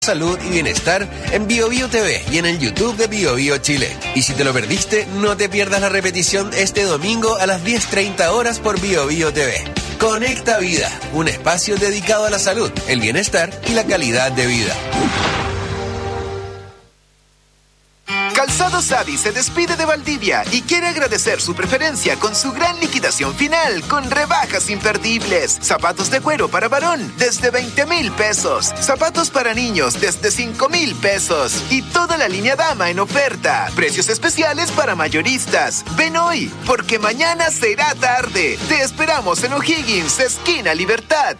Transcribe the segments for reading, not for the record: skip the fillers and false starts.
Salud y bienestar en BioBio TV y en el YouTube de BioBio Chile. Y si te lo perdiste, no te pierdas la repetición este domingo a las 10:30 horas por BioBio TV. Conecta Vida, un espacio dedicado a la salud, el bienestar y la calidad de vida. Calzados Adi se despide de Valdivia y quiere agradecer su preferencia con su gran liquidación final con rebajas imperdibles. Zapatos de cuero para varón desde 20,000 pesos. Zapatos para niños desde 5,000 pesos. Y toda la línea dama en oferta. Precios especiales para mayoristas. Ven hoy, porque mañana será tarde. Te esperamos en O'Higgins, esquina Libertad.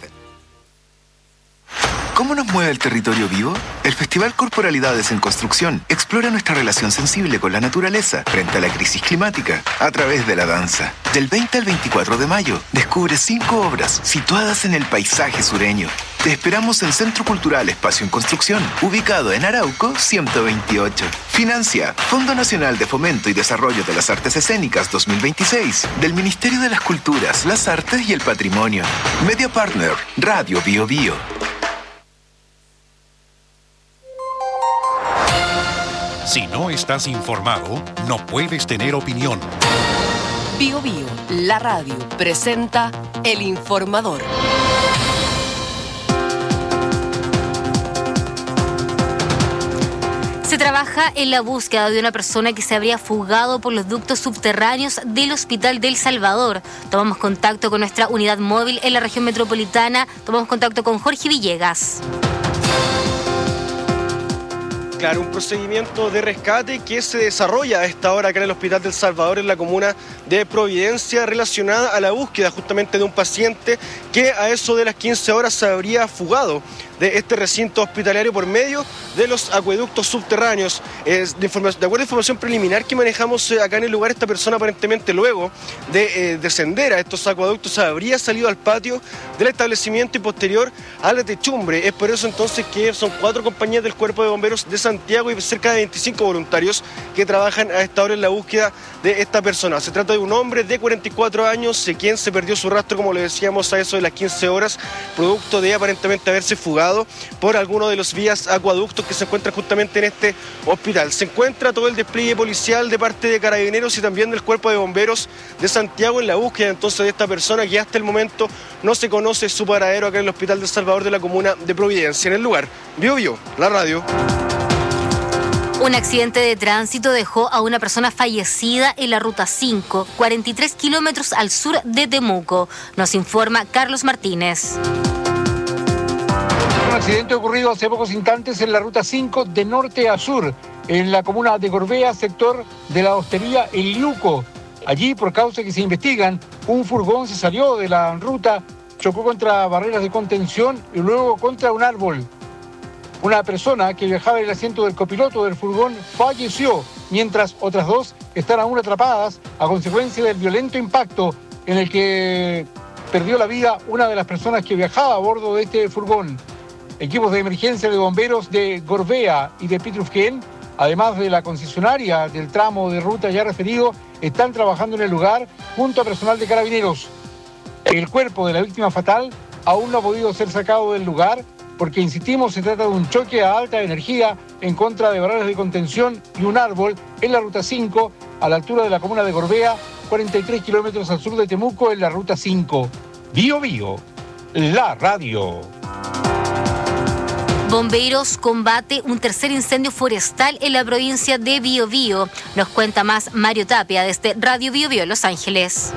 ¿Cómo nos mueve el territorio vivo? El Festival Corporalidades en Construcción explora nuestra relación sensible con la naturaleza frente a la crisis climática a través de la danza. Del 20 al 24 de mayo, descubre 5 obras situadas en el paisaje sureño. Te esperamos en Centro Cultural Espacio en Construcción, ubicado en Arauco 128. Financia Fondo Nacional de Fomento y Desarrollo de las Artes Escénicas 2026 del Ministerio de las Culturas, las Artes y el Patrimonio. Media Partner, Radio Bio Bio. Si no estás informado, no puedes tener opinión. Bio Bio, la radio, presenta El Informador. Se trabaja en la búsqueda de una persona que se habría fugado por los ductos subterráneos del Hospital del Salvador. Tomamos contacto con nuestra unidad móvil en la región metropolitana. Tomamos contacto con Jorge Villegas. Claro, un procedimiento de rescate que se desarrolla a esta hora acá en el Hospital del Salvador, en la comuna de Providencia, relacionada a la búsqueda justamente de un paciente que a eso de las 15 horas se habría fugado de este recinto hospitalario por medio de los acueductos subterráneos. De acuerdo a información preliminar que manejamos acá en el lugar, esta persona aparentemente luego de descender a estos acueductos habría salido al patio del establecimiento y posterior a la techumbre. Es por eso entonces que son 4 compañías del Cuerpo de Bomberos de Santiago y cerca de 25 voluntarios que trabajan a esta hora en la búsqueda de esta persona. Se trata de un hombre de 44 años, quien se perdió su rastro, como le decíamos, a eso de las 15 horas, producto de aparentemente haberse fugado por alguno de los vías acueductos que se encuentran justamente en este hospital. Se encuentra todo el despliegue policial de parte de Carabineros y también del Cuerpo de Bomberos de Santiago en la búsqueda entonces de esta persona, que hasta el momento no se conoce su paradero acá en el Hospital del Salvador de la comuna de Providencia. En el lugar, Bio Bio, la radio. Un accidente de tránsito dejó a una persona fallecida en la Ruta 5, 43 kilómetros al sur de Temuco. Nos informa Carlos Martínez. Un accidente ocurrido hace pocos instantes en la Ruta 5 de norte a sur, en la comuna de Gorbea, sector de la hostería El Liuco. Allí, por causas que se investigan, un furgón se salió de la ruta, chocó contra barreras de contención y luego contra un árbol. Una persona que viajaba en el asiento del copiloto del furgón falleció, mientras otras 2 están aún atrapadas a consecuencia del violento impacto en el que perdió la vida una de las personas que viajaba a bordo de este furgón. Equipos de emergencia de bomberos de Gorbea y de Pitrufquén, además de la concesionaria del tramo de ruta ya referido, están trabajando en el lugar junto a personal de Carabineros. El cuerpo de la víctima fatal aún no ha podido ser sacado del lugar porque, insistimos, se trata de un choque a alta energía en contra de barreras de contención y un árbol en la Ruta 5, a la altura de la comuna de Gorbea, 43 kilómetros al sur de Temuco, en la Ruta 5. Bio Bio, la radio. Bomberos combate un tercer incendio forestal en la provincia de Biobío. Nos cuenta más Mario Tapia desde Radio Biobío, Los Ángeles.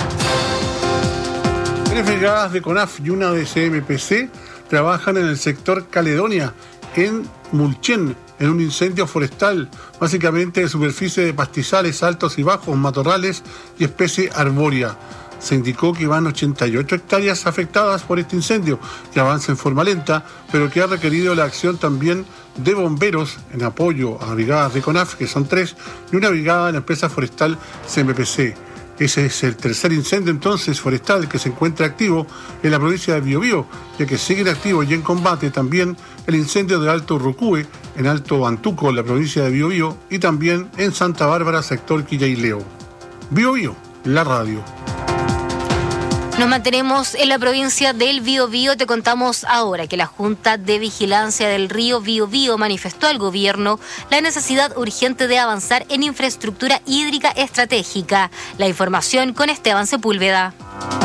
3 brigadas de CONAF y una de CMPC trabajan en el sector Caledonia, en Mulchen, en un incendio forestal, básicamente de superficie de pastizales altos y bajos, matorrales y especie arbórea. Se indicó que van 88 hectáreas afectadas por este incendio, que avanza en forma lenta, pero que ha requerido la acción también de bomberos en apoyo a brigadas de CONAF, que son 3, y una brigada de la empresa forestal CMPC. Ese es el tercer incendio entonces forestal que se encuentra activo en la provincia de Biobío, ya que siguen activos y en combate también el incendio de Alto Rucúe, en Alto Antuco, en la provincia de Biobío, y también en Santa Bárbara, sector Quillaileo. Biobío, la radio. Nos mantenemos en la provincia del Biobío. Te contamos ahora que la Junta de Vigilancia del Río Biobío manifestó al gobierno la necesidad urgente de avanzar en infraestructura hídrica estratégica. La información con Esteban Sepúlveda.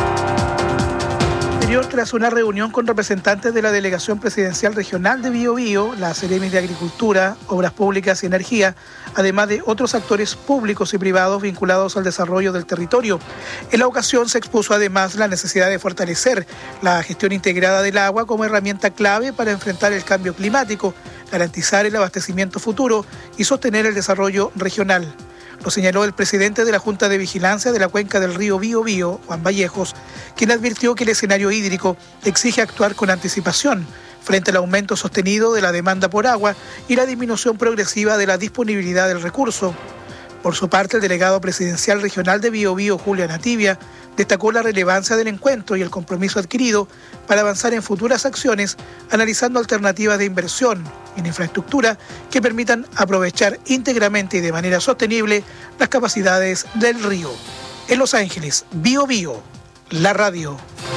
Tras una reunión con representantes de la Delegación Presidencial Regional de Biobío, la Seremi de Agricultura, Obras Públicas y Energía, además de otros actores públicos y privados vinculados al desarrollo del territorio. En la ocasión se expuso además la necesidad de fortalecer la gestión integrada del agua como herramienta clave para enfrentar el cambio climático, garantizar el abastecimiento futuro y sostener el desarrollo regional. Lo señaló el presidente de la Junta de Vigilancia de la Cuenca del Río Biobío, Juan Vallejos, quien advirtió que el escenario hídrico exige actuar con anticipación frente al aumento sostenido de la demanda por agua y la disminución progresiva de la disponibilidad del recurso. Por su parte, el delegado presidencial regional de Biobío, Julio Anativia, destacó la relevancia del encuentro y el compromiso adquirido para avanzar en futuras acciones, analizando alternativas de inversión en infraestructura que permitan aprovechar íntegramente y de manera sostenible las capacidades del río. En Los Ángeles, Biobío, la radio.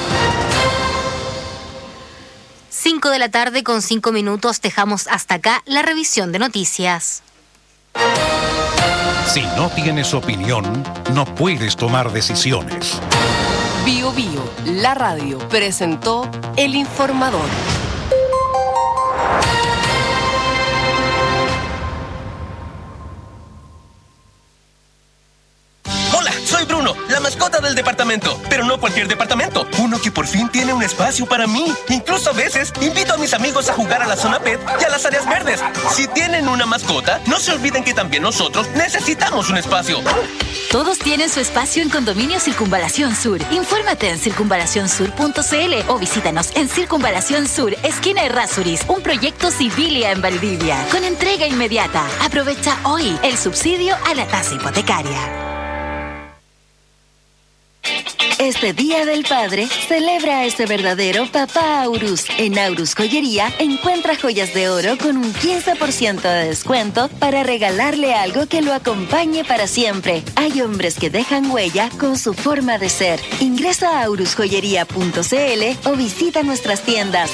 5 de la tarde con 5 minutos, dejamos hasta acá la revisión de noticias. Si no tienes opinión, no puedes tomar decisiones. Biobío, la radio, presentó El Informador. Hola, soy Bruno, la mascota del departamento. Pero no cualquier departamento. Uno que por fin tiene un espacio para mí. Incluso a veces invito a mis amigos a jugar a la zona pet y a las áreas verdes. Si tienen una mascota, no se olviden que también nosotros necesitamos un espacio. Todos tienen su espacio en Condominio Circunvalación Sur. Infórmate en circunvalacionsur.cl o visítanos en Circunvalación Sur, esquina Errázuriz, un proyecto Civilia en Valdivia, con entrega inmediata. Aprovecha hoy el subsidio a la tasa hipotecaria. Este Día del Padre, celebra a ese verdadero papá Aurus. En Aurus Joyería, encuentra joyas de oro con un 15% de descuento para regalarle algo que lo acompañe para siempre. Hay hombres que dejan huella con su forma de ser. Ingresa a aurusjoyería.cl o visita nuestras tiendas.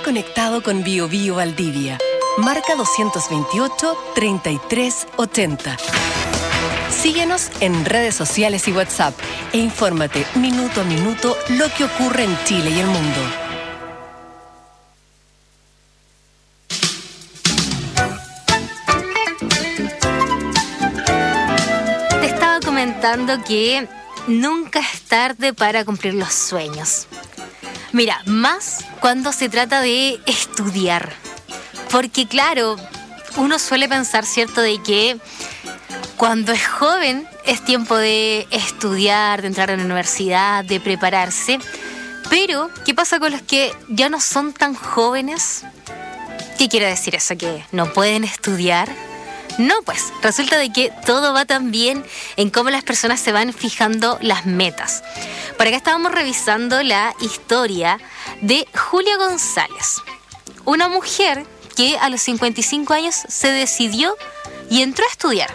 conectado con BioBio Valdivia. Marca 228-3380. Síguenos en redes sociales y WhatsApp e infórmate minuto a minuto lo que ocurre en Chile y el mundo. Te estaba comentando que nunca es tarde para cumplir los sueños. Mira, más cuando se trata de estudiar. Porque claro, uno suele pensar, ¿cierto?, de que cuando es joven es tiempo de estudiar, de entrar a la universidad, de prepararse. Pero, ¿qué pasa con los que ya no son tan jóvenes? ¿Qué quiere decir eso? ¿Que no pueden estudiar? No, pues, resulta de que todo va también en cómo las personas se van fijando las metas. Por acá estábamos revisando la historia de Julia González, una mujer que a los 55 años se decidió y entró a estudiar.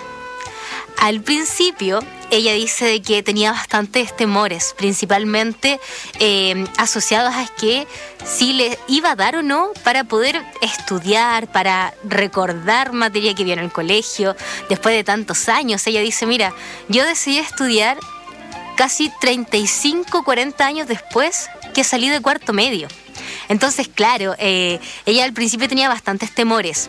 Al principio, ella dice de que tenía bastantes temores, principalmente asociados a que si le iba a dar o no para poder estudiar, para recordar materia que vio en el colegio, después de tantos años. Ella dice, mira, yo decidí estudiar casi 35, 40 años después que salí de cuarto medio. Entonces, claro, ella al principio tenía bastantes temores.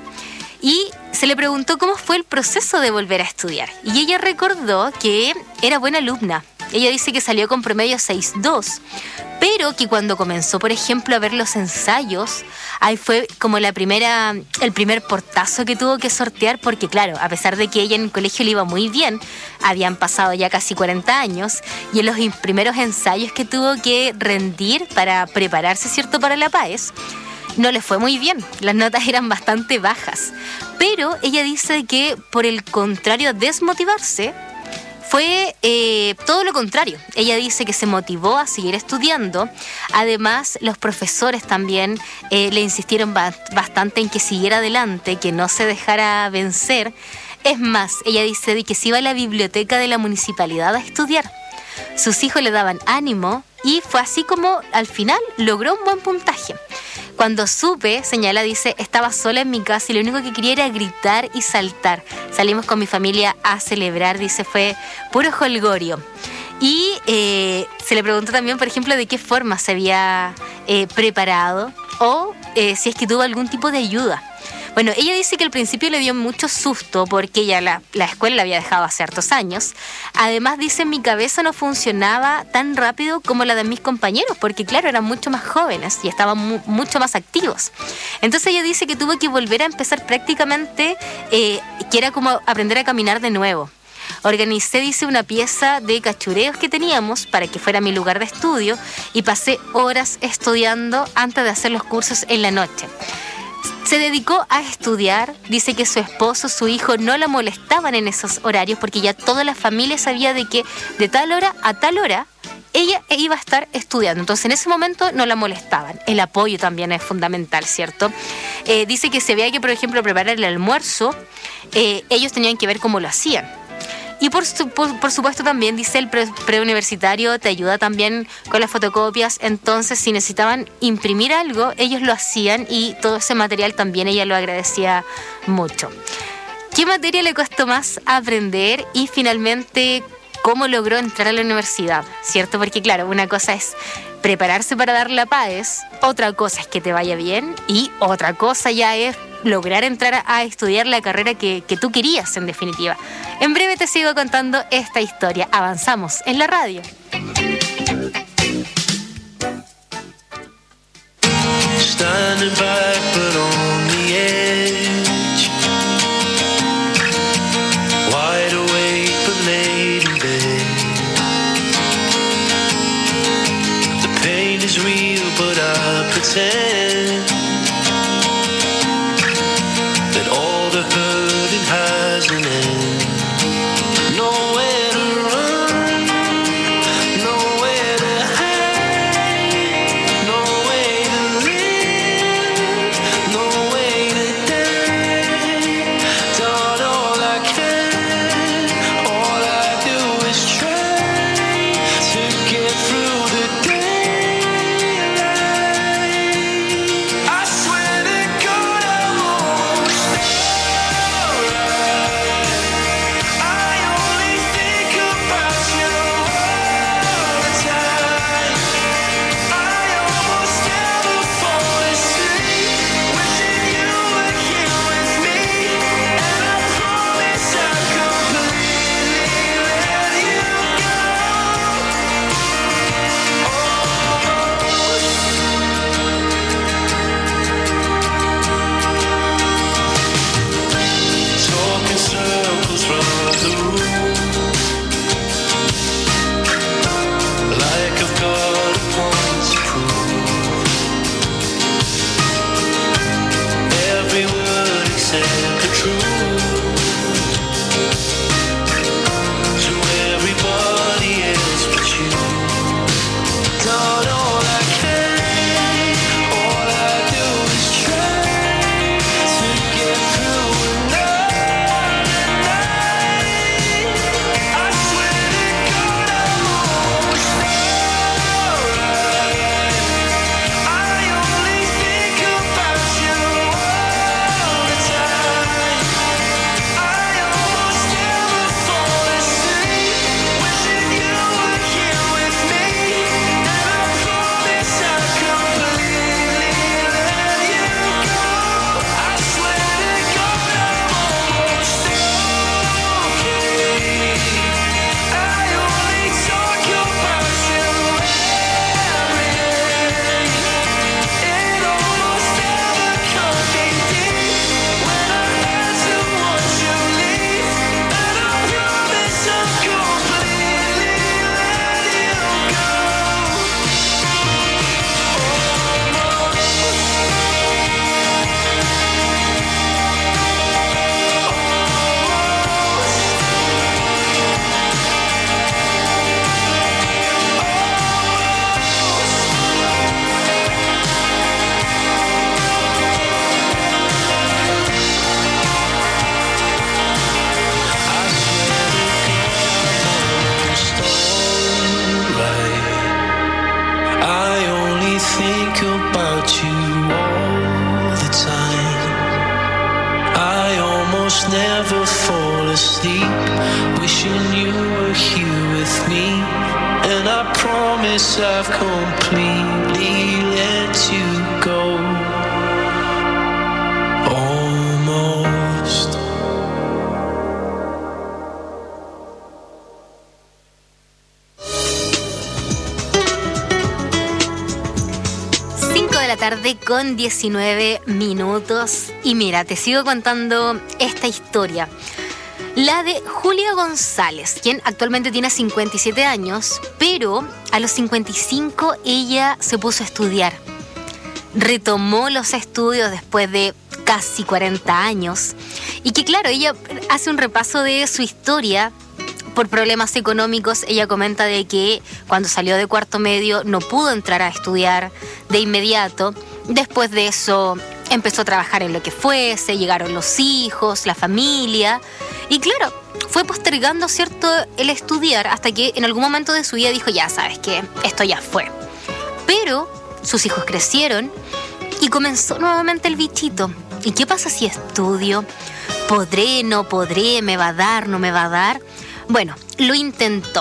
Y se le preguntó cómo fue el proceso de volver a estudiar. Y ella recordó que era buena alumna. Ella dice que salió con promedio 6.2, pero que cuando comenzó, por ejemplo, a ver los ensayos, ahí fue como el primer portazo que tuvo que sortear, porque claro, a pesar de que ella en el colegio le iba muy bien, habían pasado ya casi 40 años, y en los primeros ensayos que tuvo que rendir para prepararse, ¿cierto?, para la PAES, no le fue muy bien, las notas eran bastante bajas. Pero ella dice que, por el contrario a desmotivarse, fue todo lo contrario. Ella dice que se motivó a seguir estudiando. Además, los profesores también le insistieron bastante en que siguiera adelante, que no se dejara vencer. Es más, ella dice de que se iba a la biblioteca de la municipalidad a estudiar. Sus hijos le daban ánimo y fue así como al final logró un buen puntaje. Cuando supe, señala, dice, estaba sola en mi casa y lo único que quería era gritar y saltar. Salimos con mi familia a celebrar, dice, fue puro jolgorio. Y se le preguntó también, por ejemplo, de qué forma se había preparado o si es que tuvo algún tipo de ayuda. Bueno, ella dice que al principio le dio mucho susto porque ella la escuela la había dejado hace hartos años. Además, dice, mi cabeza no funcionaba tan rápido como la de mis compañeros porque, claro, eran mucho más jóvenes y estaban mucho más activos. Entonces ella dice que tuvo que volver a empezar prácticamente, que era como aprender a caminar de nuevo. Organicé, dice, una pieza de cachureos que teníamos para que fuera mi lugar de estudio y pasé horas estudiando antes de hacer los cursos en la noche. Se dedicó a estudiar, dice que su esposo, su hijo no la molestaban en esos horarios porque ya toda la familia sabía de que de tal hora a tal hora ella iba a estar estudiando. Entonces en ese momento no la molestaban. El apoyo también es fundamental, ¿cierto? Dice que si había que, por ejemplo, preparar el almuerzo, ellos tenían que ver cómo lo hacían. Y por supuesto también, dice, el preuniversitario te ayuda también con las fotocopias. Entonces, si necesitaban imprimir algo, ellos lo hacían y todo ese material también ella lo agradecía mucho. ¿Qué materia le costó más aprender? Y finalmente, ¿cómo logró entrar a la universidad? ¿Cierto? Porque claro, una cosa es prepararse para dar la PAES, otra cosa es que te vaya bien y otra cosa ya es lograr entrar a estudiar la carrera que tú querías, en definitiva. En breve te sigo contando esta historia. Avanzamos en la radio. Standing back but on the edge, wide awake but laid in bed. The pain is real but I pretend that all the hurting has an end. Nowhere to run, nowhere to hide, no way to live, no way to die. Done all I can, all I do is try to get through the daylight. I and I promise I've completely let you go. Almost. 5 de la tarde con 19 minutos. Y mira, te sigo contando esta historia. La de Julia González, quien actualmente tiene 57 años, pero a los 55 ella se puso a estudiar. Retomó los estudios después de casi 40 años. Y que claro, ella hace un repaso de su historia. Por problemas económicos, ella comenta de que cuando salió de cuarto medio no pudo entrar a estudiar de inmediato. Después de eso empezó a trabajar en lo que fuese, llegaron los hijos, la familia. Y claro, fue postergando, ¿cierto?, el estudiar hasta que en algún momento de su vida dijo, ya sabes que esto ya fue. Pero sus hijos crecieron y comenzó nuevamente el bichito. ¿Y qué pasa si estudio? ¿Podré, no podré? ¿Me va a dar, no me va a dar? Bueno, lo intentó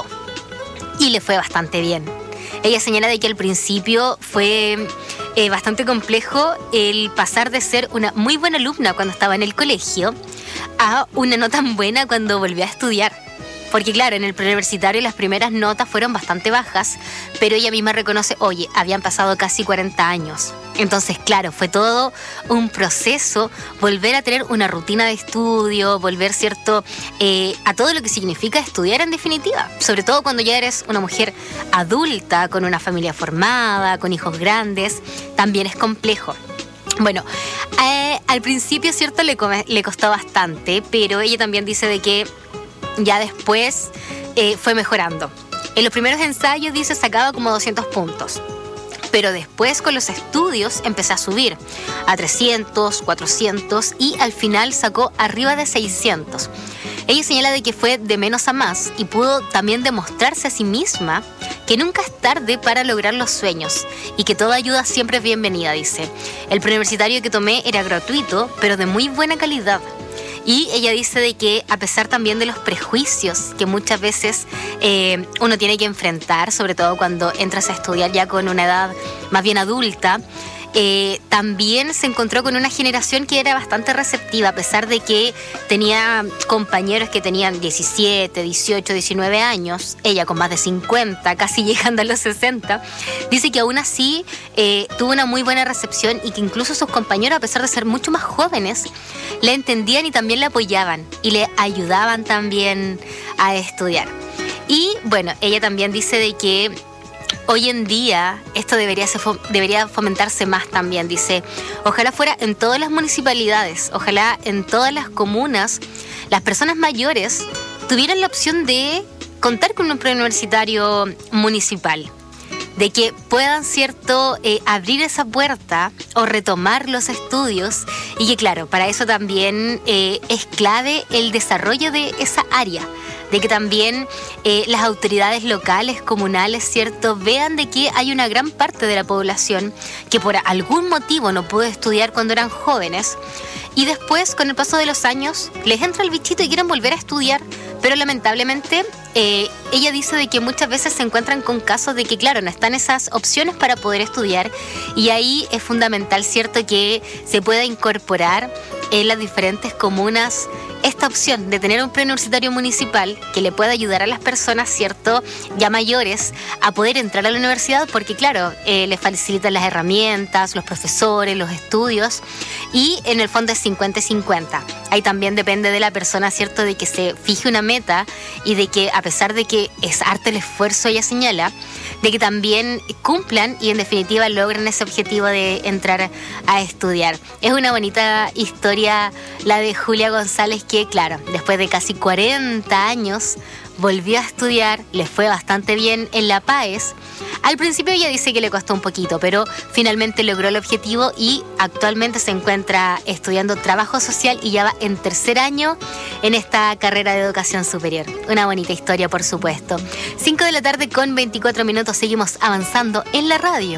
y le fue bastante bien. Ella señala de que al principio fue bastante complejo el pasar de ser una muy buena alumna cuando estaba en el colegio a una no tan buena cuando volvió a estudiar. Porque claro, en el preuniversitario las primeras notas fueron bastante bajas, pero ella misma reconoce, oye, habían pasado casi 40 años. Entonces, claro, fue todo un proceso, volver a tener una rutina de estudio, volver, ¿cierto?, a todo lo que significa estudiar en definitiva. Sobre todo cuando ya eres una mujer adulta, con una familia formada, con hijos grandes, también es complejo. Bueno, al principio, ¿cierto?, le costó bastante, pero ella también dice de que ya después fue mejorando. En los primeros ensayos, dice, sacaba como 200 puntos. Pero después con los estudios empecé a subir a 300, 400 y al final sacó arriba de 600. Ella señala de que fue de menos a más y pudo también demostrarse a sí misma que nunca es tarde para lograr los sueños y que toda ayuda siempre es bienvenida, dice. El preuniversitario que tomé era gratuito, pero de muy buena calidad. Y ella dice de que a pesar también de los prejuicios que muchas veces uno tiene que enfrentar, sobre todo cuando entras a estudiar ya con una edad más bien adulta, también se encontró con una generación que era bastante receptiva, a pesar de que tenía compañeros que tenían 17, 18, 19 años, ella con más de 50, casi llegando a los 60, dice que aún así tuvo una muy buena recepción y que incluso sus compañeros, a pesar de ser mucho más jóvenes, le entendían y también le apoyaban y le ayudaban también a estudiar. Y bueno, ella también dice de que hoy en día esto debería fomentarse más también, dice. Ojalá fuera en todas las municipalidades, ojalá en todas las comunas, las personas mayores tuvieran la opción de contar con un preuniversitario municipal, de que puedan, ¿cierto?, abrir esa puerta o retomar los estudios y que claro, para eso también es clave el desarrollo de esa área, de que también las autoridades locales, comunales, ¿cierto?, vean de que hay una gran parte de la población que por algún motivo no pudo estudiar cuando eran jóvenes y después, con el paso de los años, les entra el bichito y quieren volver a estudiar, pero lamentablemente ella dice de que muchas veces se encuentran con casos de que, claro, no están esas opciones para poder estudiar y ahí es fundamental, ¿cierto?, que se pueda incorporar en las diferentes comunas esta opción de tener un preuniversitario municipal que le pueda ayudar a las personas, ¿cierto?, ya mayores a poder entrar a la universidad porque, claro, les facilitan las herramientas, los profesores, los estudios y en el fondo es 50-50. Ahí también depende de la persona, ¿cierto?, de que se fije una meta y de que a pesar de que es harto el esfuerzo, ella señala, de que también cumplan y en definitiva logren ese objetivo de entrar a estudiar. Es una bonita historia la de Julia González que, claro, después de casi 40 años volvió a estudiar, le fue bastante bien en la PAES. Al principio ella dice que le costó un poquito, pero finalmente logró el objetivo y actualmente se encuentra estudiando trabajo social y ya va en tercer año en esta carrera de educación superior. Una bonita historia, por supuesto. 5 de la tarde con 24 minutos, seguimos avanzando en la radio.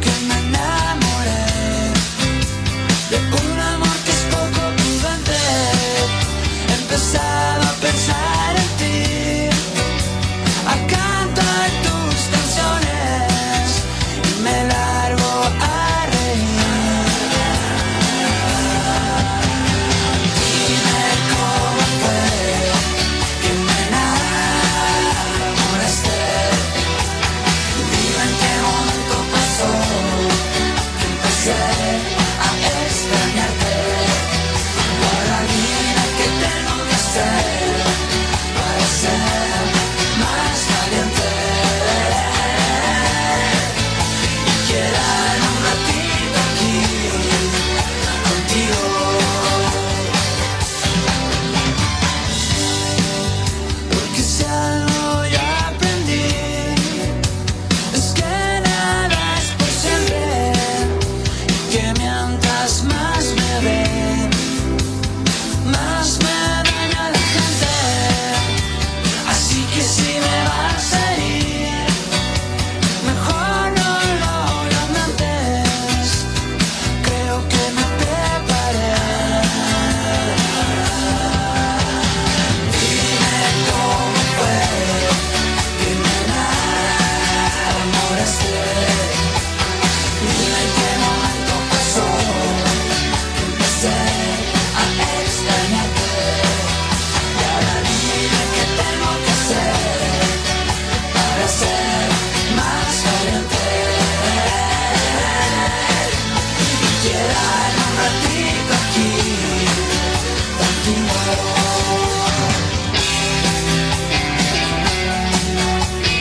que me enamoré de un amor que es poco prudente. Empezar